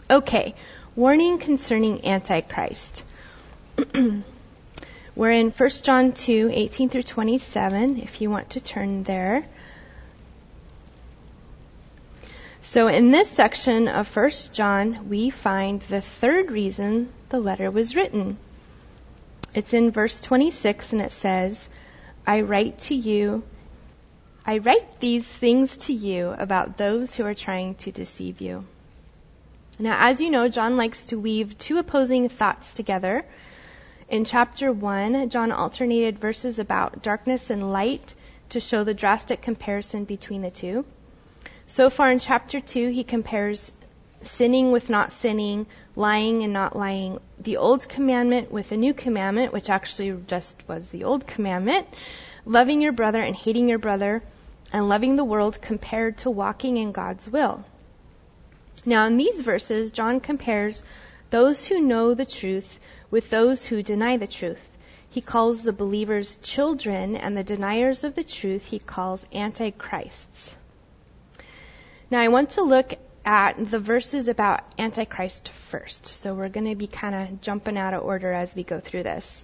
Okay, warning concerning Antichrist. We're in 1 John 2, 18 through 27, if you want to turn there. So in this section of 1 John, we find the third reason the letter was written. It's in verse 26, and it says, I write these things to you about those who are trying to deceive you. Now, as you know, John likes to weave two opposing thoughts together. In chapter 1, John alternated verses about darkness and light to show the drastic comparison between the two. So far in chapter 2, he compares sinning with not sinning, lying and not lying, the old commandment with a new commandment, which actually just was the old commandment, loving your brother and hating your brother, and loving the world compared to walking in God's will. Now, in these verses, John compares those who know the truth with those who deny the truth. He calls the believers children, and the deniers of the truth he calls antichrists. Now, I want to look at the verses about Antichrist first. So we're going to be kind of jumping out of order as we go through this.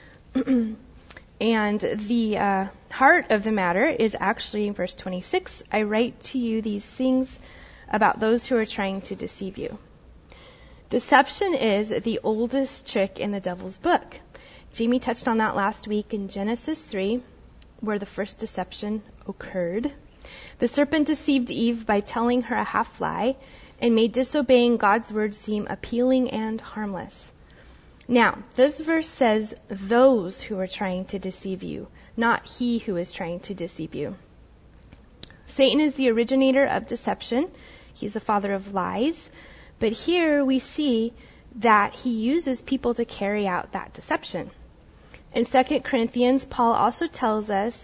And the heart of the matter is actually in verse 26. I write to you these things about those who are trying to deceive you. Deception is the oldest trick in the devil's book. Jamie touched on that last week in Genesis 3, where the first deception occurred. The serpent deceived Eve by telling her a half-lie and made disobeying God's word seem appealing and harmless. Now, this verse says those who are trying to deceive you, not he who is trying to deceive you. Satan is the originator of deception. He's the father of lies. But here we see that he uses people to carry out that deception. In 2 Corinthians, Paul also tells us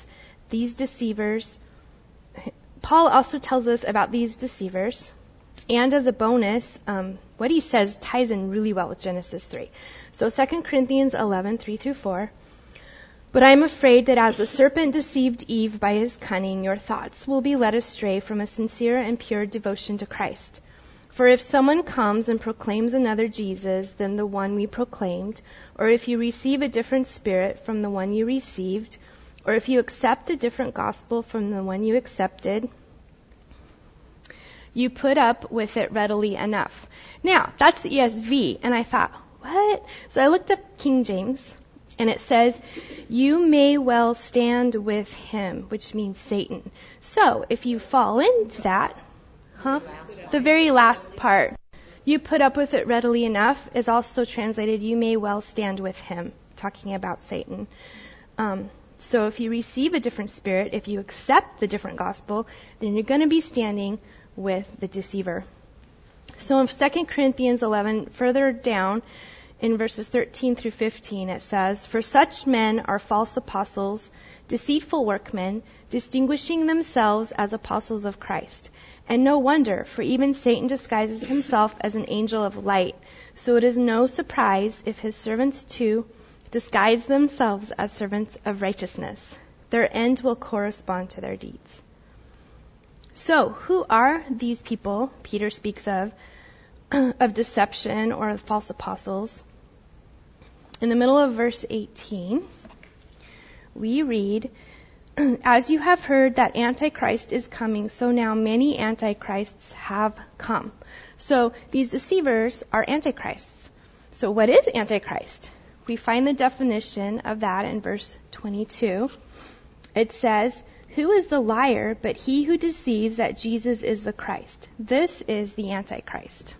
about these deceivers. And as a bonus, what he says ties in really well with Genesis 3. So 2 Corinthians 11, 3 through 4. But I am afraid that as the serpent deceived Eve by his cunning, your thoughts will be led astray from a sincere and pure devotion to Christ. For if someone comes and proclaims another Jesus than the one we proclaimed, or if you receive a different spirit from the one you received, or if you accept a different gospel from the one you accepted, you put up with it readily enough. Now, that's the ESV, and I thought, what? So I looked up King James, and it says, you may well stand with him, which means Satan. So if you fall into that, the very last part, you put up with it readily enough, is also translated, you may well stand with him, talking about Satan. So if you receive a different spirit, if you accept the different gospel, then you're going to be standing with the deceiver. So in 2 Corinthians 11, further down in verses 13 through 15, it says, for such men are false apostles, deceitful workmen, distinguishing themselves as apostles of Christ. And no wonder, for even Satan disguises himself as an angel of light. So it is no surprise if his servants too disguise themselves as servants of righteousness. Their end will correspond to their deeds. So, who are these people Peter speaks of deception or false apostles? In the middle of verse 18, we read, as you have heard that Antichrist is coming, so now many Antichrists have come. So these deceivers are Antichrists. So what is Antichrist? We find the definition of that in verse 22. It says, who is the liar but he who deceives that Jesus is the Christ? This is the Antichrist.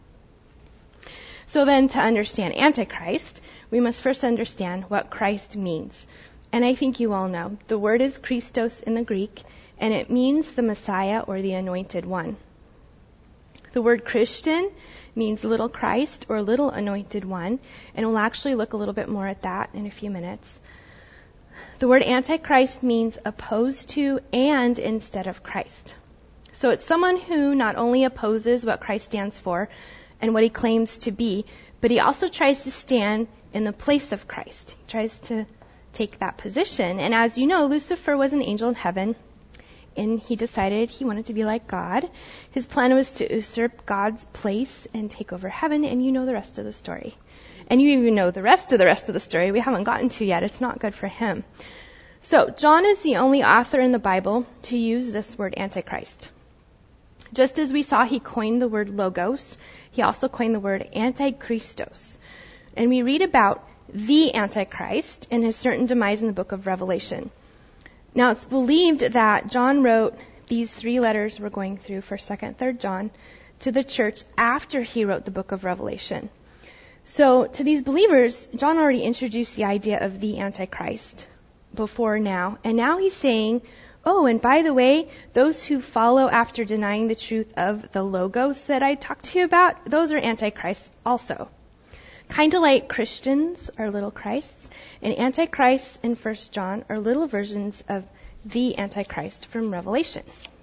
So then to understand Antichrist, we must first understand what Christ means. And I think you all know. The word is Christos in the Greek, and it means the Messiah or the Anointed One. The word Christian means little Christ or little Anointed One, and we'll actually look a little bit more at that in a few minutes. The word Antichrist means opposed to and instead of Christ. So it's someone who not only opposes what Christ stands for and what he claims to be, but he also tries to stand in the place of Christ. He tries to take that position. And as you know, Lucifer was an angel in heaven, and he decided he wanted to be like God. His plan was to usurp God's place and take over heaven, and you know the rest of the story. And you even know the rest of the story we haven't gotten to yet. It's not good for him. So John is the only author in the Bible to use this word Antichrist. Just as we saw he coined the word logos, he also coined the word antichristos. And we read about the Antichrist and his certain demise in the book of Revelation. Now it's believed that John wrote these 3 letters we're going through, 1st, 2nd, 3rd John, to the church after he wrote the book of Revelation. So to these believers, John already introduced the idea of the Antichrist before now. And now he's saying, oh, and by the way, those who follow after denying the truth of the logos that I talked to you about, those are antichrists also. Kind of like Christians are little Christs, and antichrists in 1 John are little versions of the Antichrist from Revelation.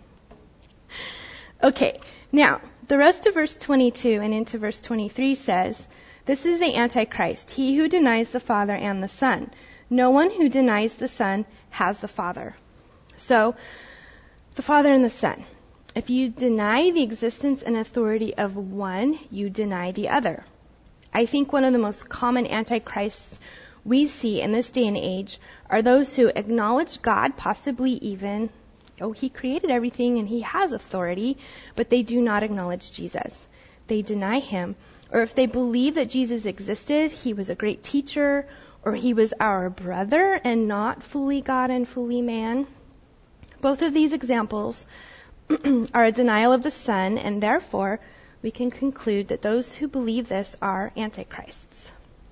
Okay, now, the rest of verse 22 and into verse 23 says, this is the Antichrist, he who denies the Father and the Son. No one who denies the Son has the Father. So, the Father and the Son. If you deny the existence and authority of one, you deny the other. I think one of the most common antichrists we see in this day and age are those who acknowledge God, possibly even, he created everything and he has authority, but they do not acknowledge Jesus. They deny him. Or if they believe that Jesus existed, he was a great teacher, or he was our brother and not fully God and fully man. Both of these examples are a denial of the Son, and therefore we can conclude that those who believe this are antichrists.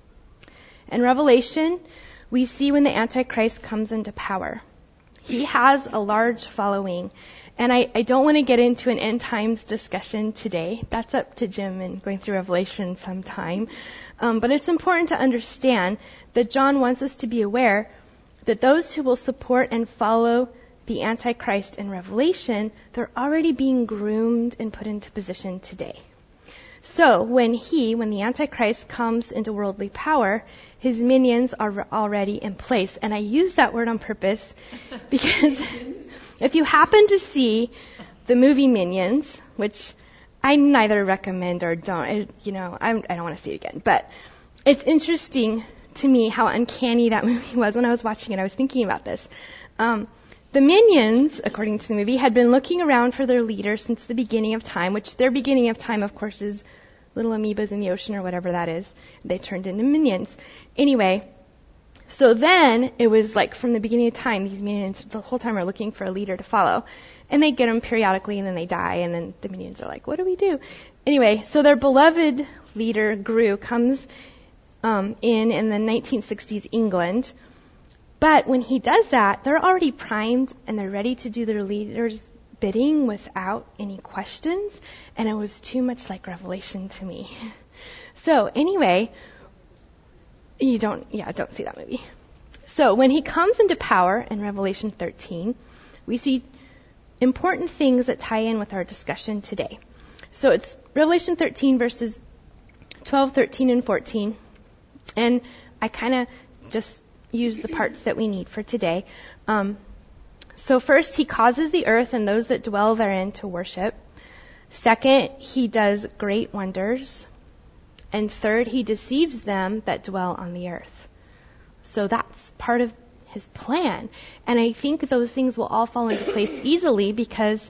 In Revelation, we see when the Antichrist comes into power. He has a large following. And I don't want to get into an end times discussion today. That's up to Jim and going through Revelation sometime. But it's important to understand that John wants us to be aware that those who will support and follow the Antichrist in Revelation, they're already being groomed and put into position today. So when the Antichrist comes into worldly power, his minions are already in place. And I use that word on purpose because if you happen to see the movie Minions, which I neither recommend or don't, I don't want to see it again. But it's interesting to me how uncanny that movie was when I was watching it. I was thinking about this. The Minions, according to the movie, had been looking around for their leader since the beginning of time, which their beginning of time, of course, is little amoebas in the ocean or whatever that is. They turned into minions. Anyway, so then it was like from the beginning of time, these minions the whole time are looking for a leader to follow. And they get them periodically and then they die and then the minions are like, what do we do? Anyway, so their beloved leader, Gru, comes in the 1960s England. But when he does that, they're already primed and they're ready to do their leader's bidding without any questions. And it was too much like Revelation to me. So anyway, don't see that movie. So when he comes into power in Revelation 13, we see important things that tie in with our discussion today. So it's Revelation 13 verses 12, 13, and 14. And I kind of just use the parts that we need for today. So first, he causes the earth and those that dwell therein to worship. Second, he does great wonders. And third, he deceives them that dwell on the earth. So that's part of his plan. And I think those things will all fall into place easily because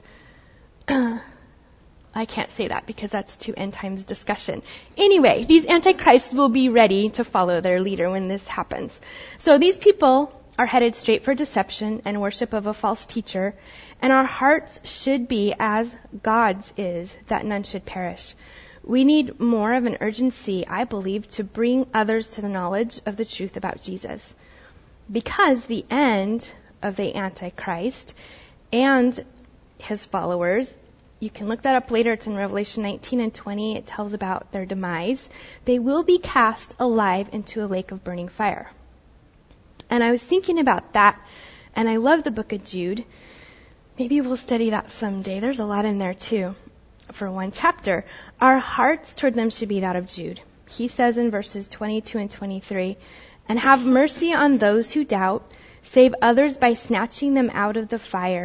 I can't say that because that's too end times discussion. Anyway, these antichrists will be ready to follow their leader when this happens. So these people are headed straight for deception and worship of a false teacher, and our hearts should be as God's is, that none should perish. We need more of an urgency, I believe, to bring others to the knowledge of the truth about Jesus. Because the end of the Antichrist and his followers, you can look that up later, it's in Revelation 19 and 20, it tells about their demise. They will be cast alive into a lake of burning fire. And I was thinking about that, and I love the book of Jude. Maybe we'll study that someday. There's a lot in there too. For one chapter, our hearts toward them should be that of Jude. He says in verses 22 and 23, and have mercy on those who doubt, save others by snatching them out of the fire.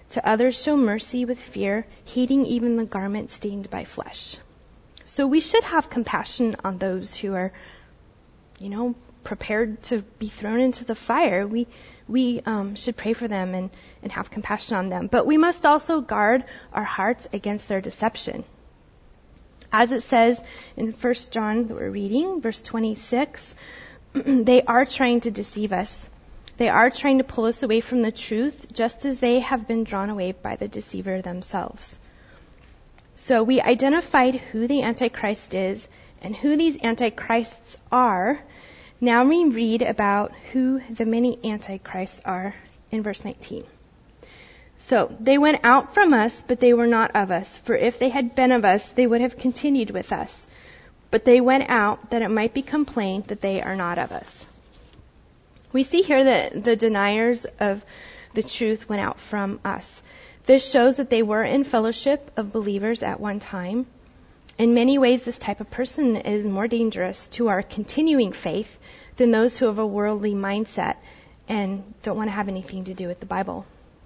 To others show mercy with fear, hating even the garment stained by flesh. So we should have compassion on those who are, prepared to be thrown into the fire. We should pray for them and have compassion on them. But we must also guard our hearts against their deception. As it says in 1 John that we're reading, verse 26, they are trying to deceive us. They are trying to pull us away from the truth, just as they have been drawn away by the deceiver themselves. So we identified who the Antichrist is and who these Antichrists are. Now we read about who the many Antichrists are in verse 19. So they went out from us, but they were not of us. For if they had been of us, they would have continued with us. But they went out that it might become plain that they are not of us. We see here that the deniers of the truth went out from us. This shows that they were in fellowship of believers at one time. In many ways, this type of person is more dangerous to our continuing faith than those who have a worldly mindset and don't want to have anything to do with the Bible.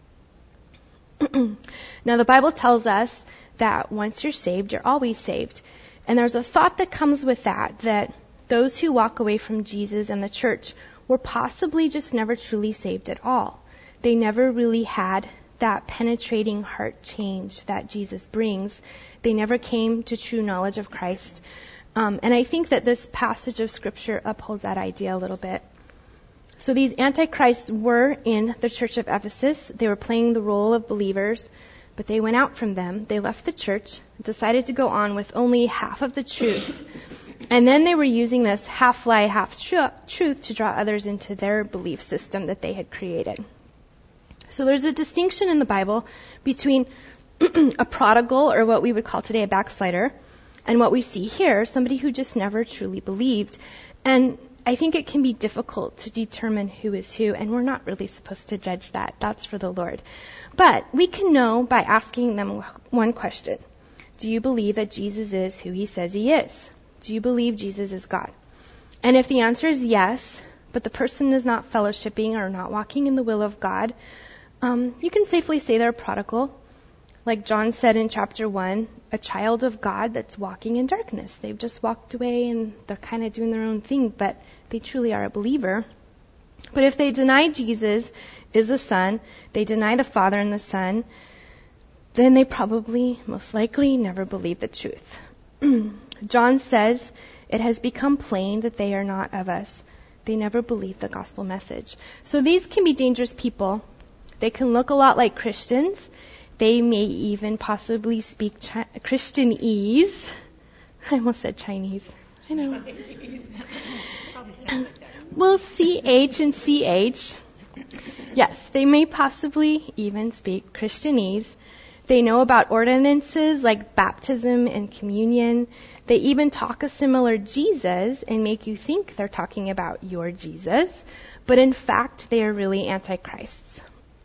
Now, the Bible tells us that once you're saved, you're always saved. And there's a thought that comes with that those who walk away from Jesus and the church were possibly just never truly saved at all. They never really had that penetrating heart change that Jesus brings. They never came to true knowledge of Christ. And I think that this passage of Scripture upholds that idea a little bit. So these antichrists were in the church of Ephesus. They were playing the role of believers, but they went out from them. They left the church, decided to go on with only half of the truth. And then they were using this half-lie, half-truth to draw others into their belief system that they had created. So there's a distinction in the Bible between a prodigal, or what we would call today a backslider, and what we see here, somebody who just never truly believed. And I think it can be difficult to determine who is who, and we're not really supposed to judge that. That's for the Lord. But we can know by asking them one question. Do you believe that Jesus is who he says he is? Do you believe Jesus is God? And if the answer is yes, but the person is not fellowshipping or not walking in the will of God, you can safely say they're a prodigal. Like John said in chapter 1, a child of God that's walking in darkness. They've just walked away and they're kind of doing their own thing, but they truly are a believer. But if they deny Jesus is the Son, they deny the Father and the Son, then they probably, most likely, never believe the truth. John says, it has become plain that they are not of us. They never believe the gospel message. So these can be dangerous people. They can look a lot like Christians. They may even possibly speak Christianese. I almost said Chinese. I know. Well, CH and CH. Yes, they may possibly even speak Christianese. They know about ordinances like baptism and communion. They even talk a similar Jesus and make you think they're talking about your Jesus. But in fact, they are really antichrists.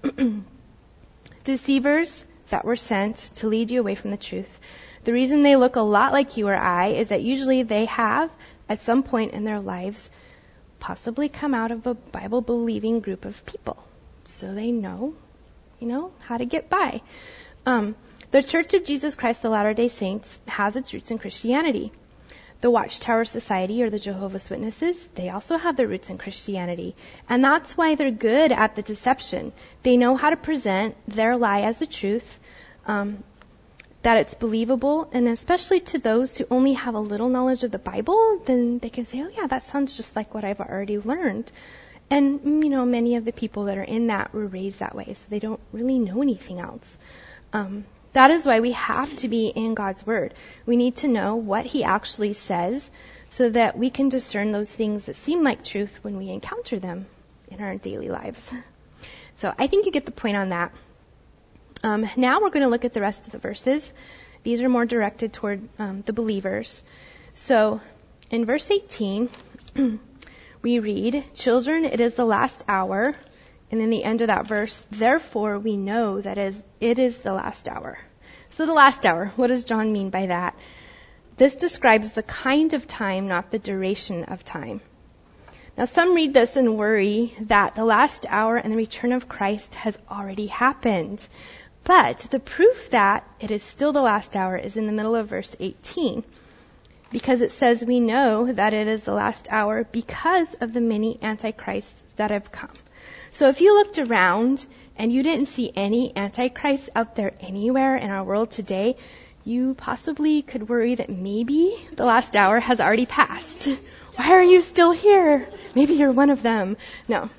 Deceivers that were sent to lead you away from the truth. The reason they look a lot like you or I is that usually they have, at some point in their lives, possibly come out of a Bible-believing group of people. So they know, how to get by. The Church of Jesus Christ of Latter-day Saints has its roots in Christianity. The Watchtower Society, or the Jehovah's Witnesses, they also have their roots in Christianity. And that's why they're good at the deception. They know how to present their lie as the truth, that it's believable, and especially to those who only have a little knowledge of the Bible, then they can say, oh yeah, that sounds just like what I've already learned. And, many of the people that are in that were raised that way, so they don't really know anything else. That is why we have to be in God's Word. We need to know what He actually says so that we can discern those things that seem like truth when we encounter them in our daily lives. So I think you get the point on that. Now we're going to look at the rest of the verses. These are more directed toward the believers. So in verse 18, we read, "Children, it is the last hour." And then the end of that verse, "Therefore we know that it is the last hour." So the last hour, what does John mean by that? This describes the kind of time, not the duration of time. Now some read this and worry that the last hour and the return of Christ has already happened. But the proof that it is still the last hour is in the middle of verse 18, because it says we know that it is the last hour because of the many antichrists that have come. So if you looked around and you didn't see any antichrists out there anywhere in our world today, you possibly could worry that maybe the last hour has already passed. Why are you still here? Maybe you're one of them. No.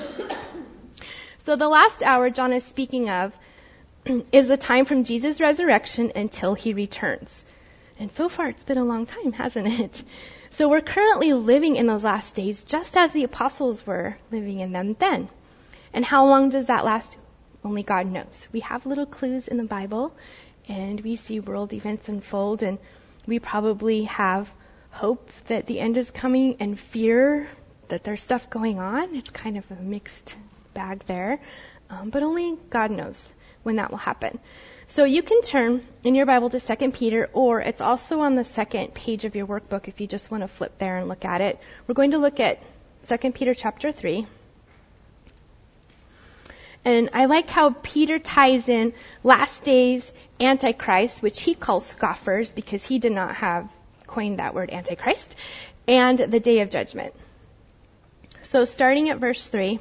So the last hour John is speaking of is the time from Jesus' resurrection until he returns. And so far it's been a long time, hasn't it? So we're currently living in those last days just as the apostles were living in them then. And how long does that last? Only God knows. We have little clues in the Bible, and we see world events unfold, and we probably have hope that the end is coming and fear that there's stuff going on. It's kind of a mixed bag there. But only God knows when that will happen. So you can turn in your Bible to 2 Peter, or it's also on the second page of your workbook if you just want to flip there and look at it. We're going to look at 2 Peter chapter 3. And I like how Peter ties in last days Antichrist, which he calls scoffers because he did not have coined that word Antichrist, and the day of judgment. So starting at verse 3,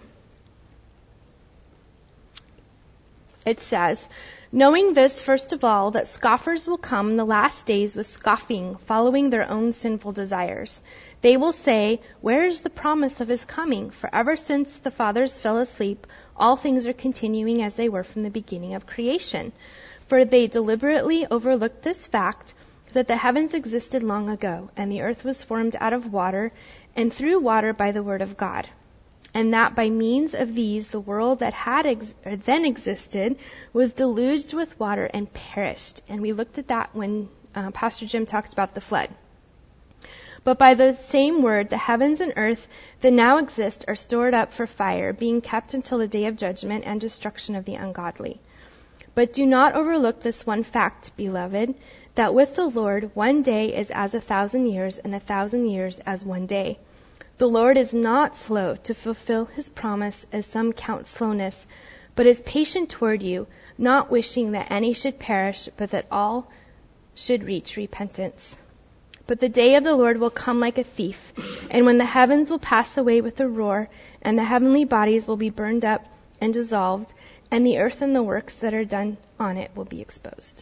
it says, knowing this, first of all, that scoffers will come in the last days with scoffing, following their own sinful desires. They will say, where is the promise of his coming? For ever since the fathers fell asleep, all things are continuing as they were from the beginning of creation. For they deliberately overlooked this fact, that the heavens existed long ago, and the earth was formed out of water, and through water by the word of God. And that by means of these, the world that had then existed was deluged with water and perished. And we looked at that when Pastor Jim talked about the flood. But by the same word, the heavens and earth that now exist are stored up for fire, being kept until the day of judgment and destruction of the ungodly. But do not overlook this one fact, beloved, that with the Lord 1 day is as 1,000 years, and 1,000 years as 1 day. The Lord is not slow to fulfill his promise, as some count slowness, but is patient toward you, not wishing that any should perish, but that all should reach repentance. But the day of the Lord will come like a thief, and when the heavens will pass away with a roar, and the heavenly bodies will be burned up and dissolved, and the earth and the works that are done on it will be exposed.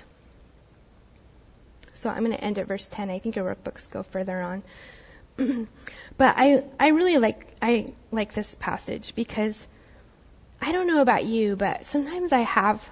So I'm going to end at verse 10. I think your workbooks go further on. But I really like this passage because I don't know about you, but sometimes I have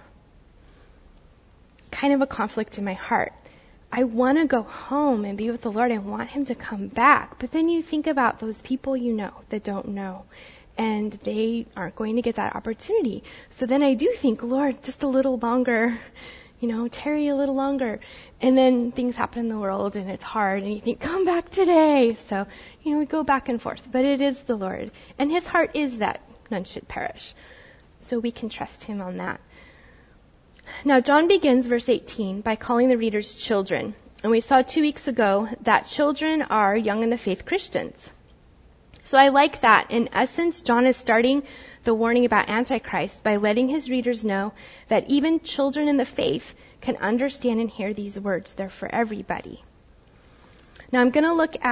kind of a conflict in my heart. I want to go home and be with the Lord. I want him to come back. But then you think about those people you know that don't know, and they aren't going to get that opportunity. So then I do think, Lord, just a little longer, tarry a little longer. And then things happen in the world and it's hard and you think, come back today. So, we go back and forth. But it is the Lord. And his heart is that none should perish. So we can trust him on that. Now, John begins verse 18 by calling the readers children. And we saw 2 weeks ago that children are young in the faith Christians. So I like that. In essence, John is starting the warning about Antichrist by letting his readers know that even children in the faith can understand and hear these words. They're for everybody. Now I'm going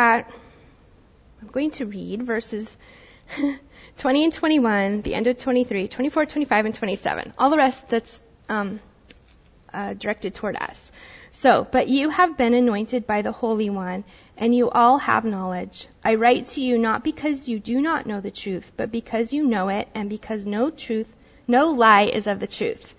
to read verses 20 and 21, the end of 23, 24, 25, and 27. All the rest that's directed toward us. So, but you have been anointed by the Holy One, and you all have knowledge. I write to you not because you do not know the truth, but because you know it, and because no lie is of the truth.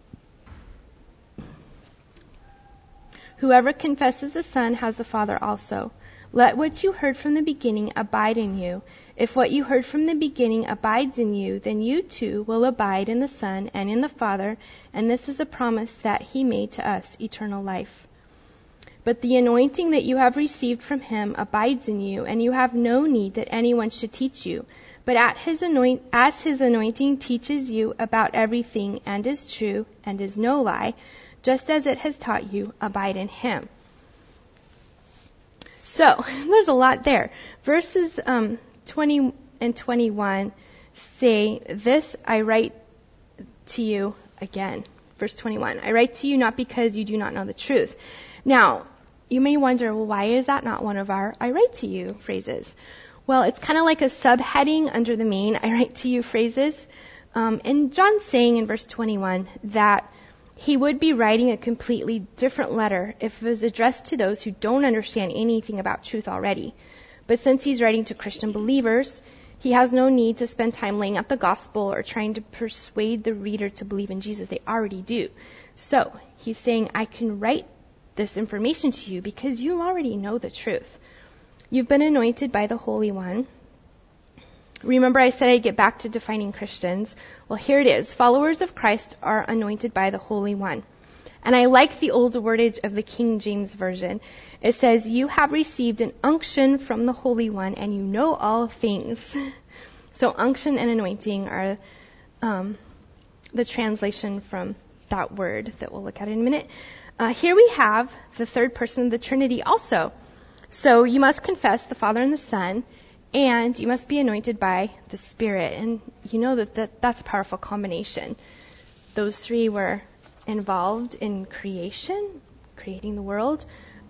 Whoever confesses the Son has the Father also. Let what you heard from the beginning abide in you. If what you heard from the beginning abides in you, then you too will abide in the Son and in the Father, and this is the promise that he made to us, eternal life. But the anointing that you have received from him abides in you, and you have no need that anyone should teach you. But as his anointing teaches you about everything and is true and is no lie, just as it has taught you, abide in him. So, there's a lot there. Verses 20 and 21 say, this I write to you again. Verse 21, I write to you not because you do not know the truth. Now, you may wonder, well, why is that not one of our I write to you phrases? Well, it's kind of like a subheading under the main I write to you phrases. And John's saying in verse 21 that he would be writing a completely different letter if it was addressed to those who don't understand anything about truth already. But since he's writing to Christian believers, he has no need to spend time laying out the gospel or trying to persuade the reader to believe in Jesus. They already do. So he's saying, I can write this information to you because you already know the truth. You've been anointed by the Holy One. Remember I said I'd get back to defining Christians. Well, here it is. Followers of Christ are anointed by the Holy One. And I like the old wordage of the King James Version. It says, you have received an unction from the Holy One, and you know all things. So unction and anointing are the translation from that word that we'll look at in a minute. Here we have the third person of the Trinity also. So you must confess the Father and the Son, and you must be anointed by the Spirit. And you know that's a powerful combination. Those three were involved in creation, creating the world.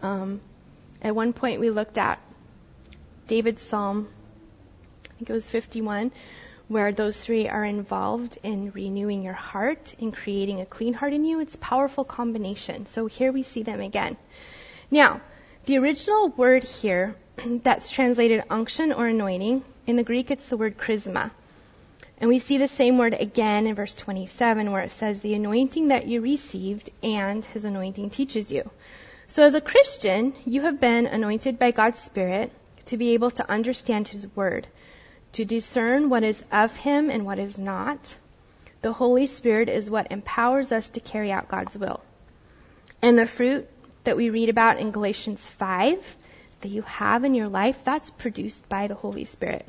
At one point we looked at David's Psalm, I think it was 51, where those three are involved in renewing your heart, in creating a clean heart in you. It's a powerful combination. So here we see them again. Now, the original word here that's translated unction or anointing, in the Greek it's the word charisma. And we see the same word again in verse 27 where it says the anointing that you received and his anointing teaches you. So as a Christian, you have been anointed by God's Spirit to be able to understand his word, to discern what is of him and what is not. The Holy Spirit is what empowers us to carry out God's will. And the fruit that we read about in Galatians 5 that you have in your life, that's produced by the Holy Spirit.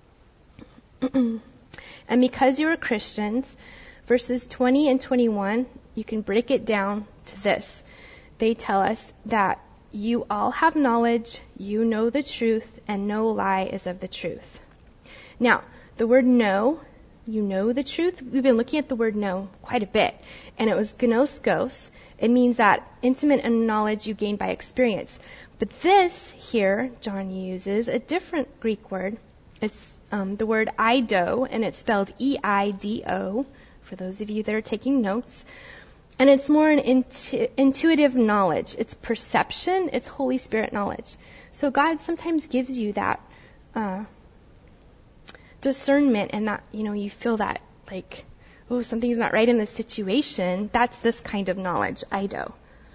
And because you are Christians, verses 20 and 21, you can break it down to this. They tell us that you all have knowledge, you know the truth, and no lie is of the truth. Now, the word know, you know the truth, we've been looking at the word know quite a bit. And it was gnoskos. It means that intimate knowledge you gain by experience. But this here, John uses a different Greek word. It's the word eido, and it's spelled E-I-D-O, for those of you that are taking notes. And it's more an intuitive knowledge. It's perception. It's Holy Spirit knowledge. So God sometimes gives you that discernment, and that, you feel that, like, oh, something's not right in this situation. That's this kind of knowledge, eido.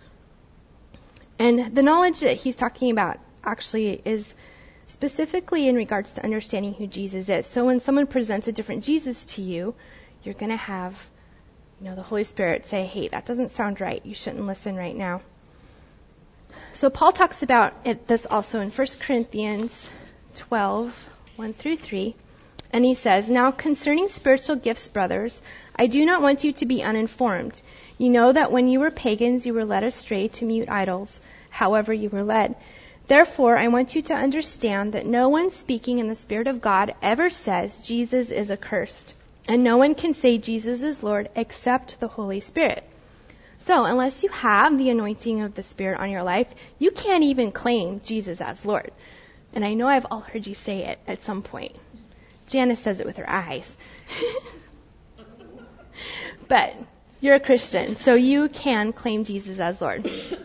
And the knowledge that he's talking about actually is specifically in regards to understanding who Jesus is. So when someone presents a different Jesus to you, you're going to have, the Holy Spirit say, hey, that doesn't sound right. You shouldn't listen right now. So Paul talks about this also in 1 Corinthians 12, 1 through 3. And he says, now concerning spiritual gifts, brothers, I do not want you to be uninformed. You know that when you were pagans, you were led astray to mute idols, however you were led. Therefore, I want you to understand that no one speaking in the Spirit of God ever says Jesus is accursed. And no one can say Jesus is Lord except the Holy Spirit. So, unless you have the anointing of the Spirit on your life, you can't even claim Jesus as Lord. And I know I've all heard you say it at some point. Janice says it with her eyes. But you're a Christian, so you can claim Jesus as Lord.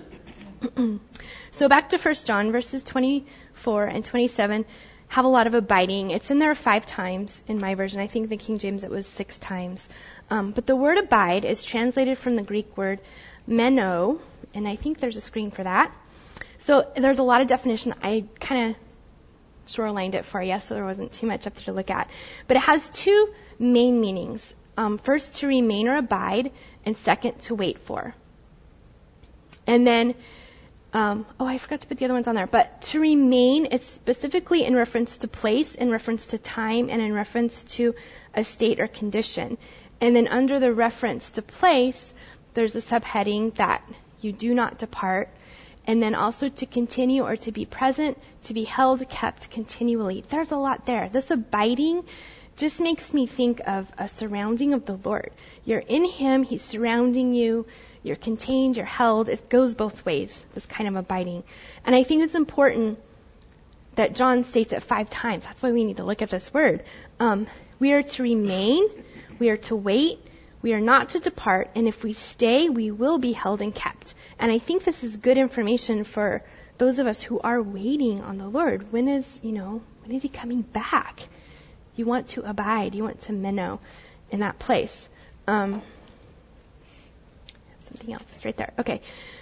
So back to 1 John, verses 24 and 27 have a lot of abiding. It's in there 5 times in my version. I think the King James it was 6 times. But the word abide is translated from the Greek word meno, and I think there's a screen for that. So there's a lot of definition. I kind of shorelined it for you, so there wasn't too much up there to look at. But it has 2 main meanings. First, to remain or abide, and second, to wait for. And then, I forgot to put the other ones on there. But to remain, it's specifically in reference to place, in reference to time, and in reference to a state or condition. And then under the reference to place, there's a subheading that you do not depart. And then also to continue or to be present, to be held, kept continually. There's a lot there. This abiding just makes me think of a surrounding of the Lord. You're in Him, He's surrounding you, you're contained, you're held. It goes both ways, this kind of abiding. And I think it's important that John states it 5 times. That's why we need to look at this word. We are to remain, we are to wait, we are not to depart, and if we stay, we will be held and kept. And I think this is good information for those of us who are waiting on the Lord. When is He coming back? You want to abide. You want to minnow in that place. Something else is right there. Okay.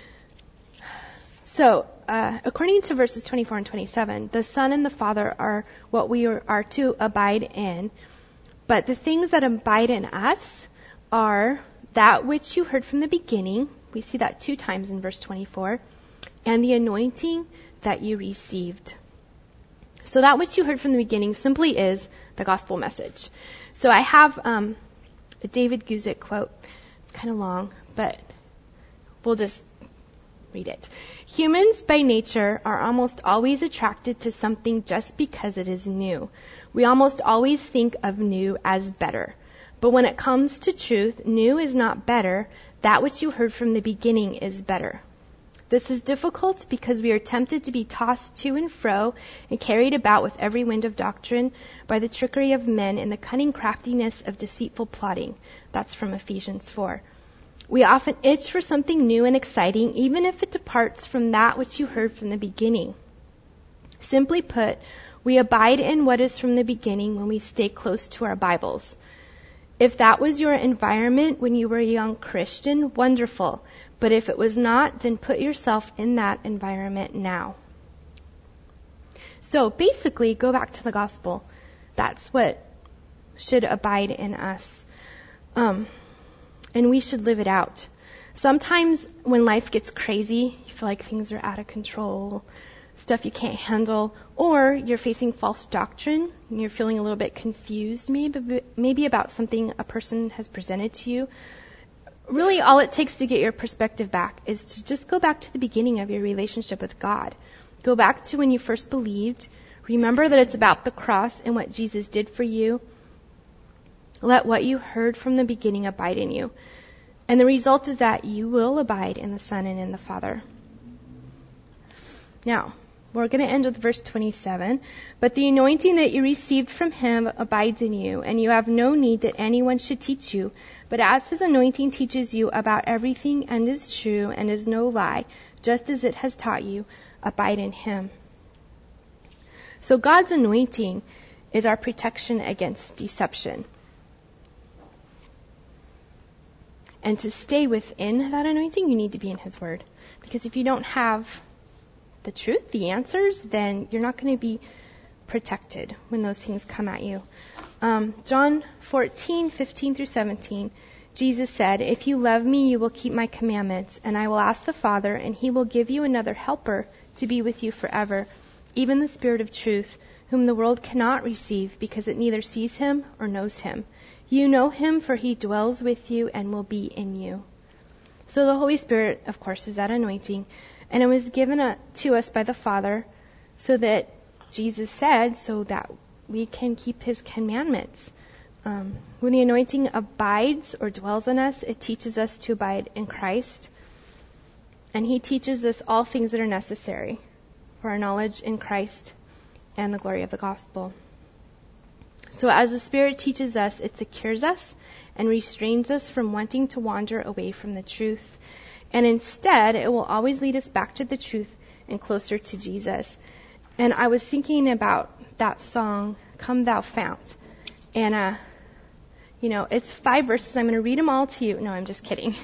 So, according to verses 24 and 27, the Son and the Father are what we are to abide in. But the things that abide in us are that which you heard from the beginning. We see that 2 times in verse 24. And the anointing that you received. So that which you heard from the beginning simply is the gospel message. So I have a David Guzik quote. It's kind of long, but we'll just read it. Humans by nature are almost always attracted to something just because it is new. We almost always think of new as better. But when it comes to truth, new is not better. That which you heard from the beginning is better. This is difficult because we are tempted to be tossed to and fro and carried about with every wind of doctrine by the trickery of men and the cunning craftiness of deceitful plotting. That's from Ephesians 4. We often itch for something new and exciting, even if it departs from that which you heard from the beginning. Simply put, we abide in what is from the beginning when we stay close to our Bibles. If that was your environment when you were a young Christian, wonderful. But if it was not, then put yourself in that environment now. So basically, go back to the gospel. That's what should abide in us. And we should live it out. Sometimes when life gets crazy, you feel like things are out of control, stuff you can't handle, or you're facing false doctrine, and you're feeling a little bit confused maybe about something a person has presented to you. Really, all it takes to get your perspective back is to just go back to the beginning of your relationship with God. Go back to when you first believed. Remember that it's about the cross and what Jesus did for you. Let what you heard from the beginning abide in you. And the result is that you will abide in the Son and in the Father. Now, we're going to end with verse 27. But the anointing that you received from Him abides in you, and you have no need that anyone should teach you. But as His anointing teaches you about everything and is true and is no lie, just as it has taught you, abide in Him. So God's anointing is our protection against deception. And to stay within that anointing, you need to be in His Word. Because if you don't have the truth, the answers, then you're not going to be protected when those things come at you. John 14:15-17, Jesus said, "If you love me, you will keep my commandments, and I will ask the Father, and He will give you another helper to be with you forever, even the Spirit of truth, whom the world cannot receive because it neither sees Him or knows Him. You know Him, for He dwells with you and will be in you." So the Holy Spirit, of course, is that anointing. And it was given to us by the Father so that Jesus said, so that we can keep His commandments. When the anointing abides or dwells in us, it teaches us to abide in Christ. And He teaches us all things that are necessary for our knowledge in Christ and the glory of the gospel. So as the Spirit teaches us, it secures us and restrains us from wanting to wander away from the truth. And instead, it will always lead us back to the truth and closer to Jesus. And I was thinking about that song, Come Thou Fount. And, it's 5 verses. I'm going to read them all to you. No, I'm just kidding.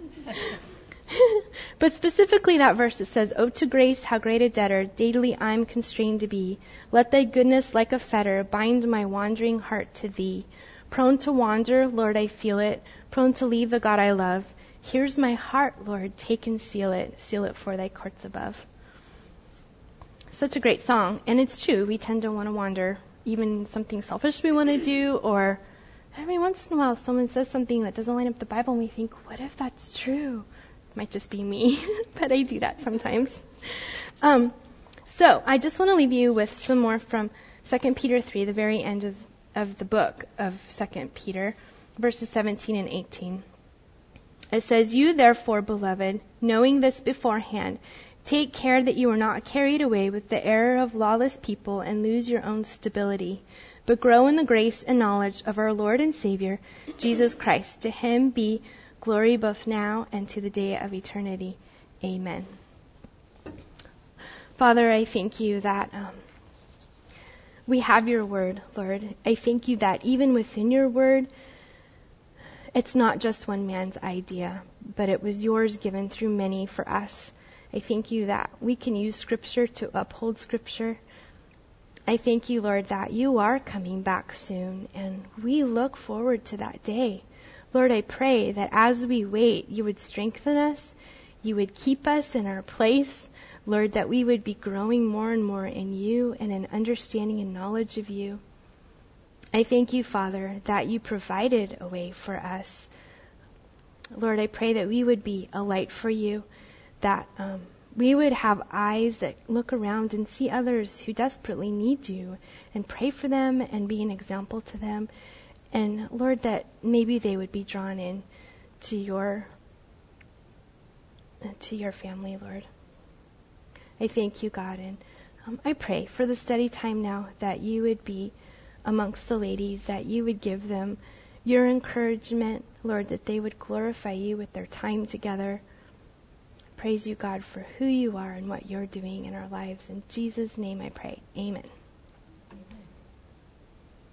But specifically that verse, it says, "Oh, to grace, how great a debtor daily I'm constrained to be. Let thy goodness like a fetter bind my wandering heart to thee. Prone to wander, Lord, I feel it. Prone to leave the God I love. Here's my heart, Lord, take and seal it for thy courts above." Such a great song. And it's true, we tend to want to wander. Even something selfish we want to do, or every once in a while someone says something that doesn't line up with the Bible and we think, what if that's true? It might just be me, but I do that sometimes. So I just want to leave you with some more from 2 Peter 3, the very end of of the book of 2 Peter, verses 17 and 18. It says, "You therefore, beloved, knowing this beforehand, take care that you are not carried away with the error of lawless people and lose your own stability, but grow in the grace and knowledge of our Lord and Savior, Jesus Christ. To him be glory both now and to the day of eternity. Amen." Father, I thank you that we have your word, Lord. I thank you that even within your word, it's not just one man's idea, but it was yours given through many for us. I thank you that we can use Scripture to uphold Scripture. I thank you, Lord, that you are coming back soon, and we look forward to that day. Lord, I pray that as we wait, you would strengthen us, you would keep us in our place, Lord, that we would be growing more and more in you and in understanding and knowledge of you. I thank you, Father, that you provided a way for us. Lord, I pray that we would be a light for you, that we would have eyes that look around and see others who desperately need you and pray for them and be an example to them. And Lord, that maybe they would be drawn in to your family, Lord. I thank you, God, and I pray for the study time now that you would be amongst the ladies, that you would give them your encouragement, Lord, that they would glorify you with their time together. Praise you, God, for who you are and what you're doing in our lives. In Jesus' name I pray. Amen.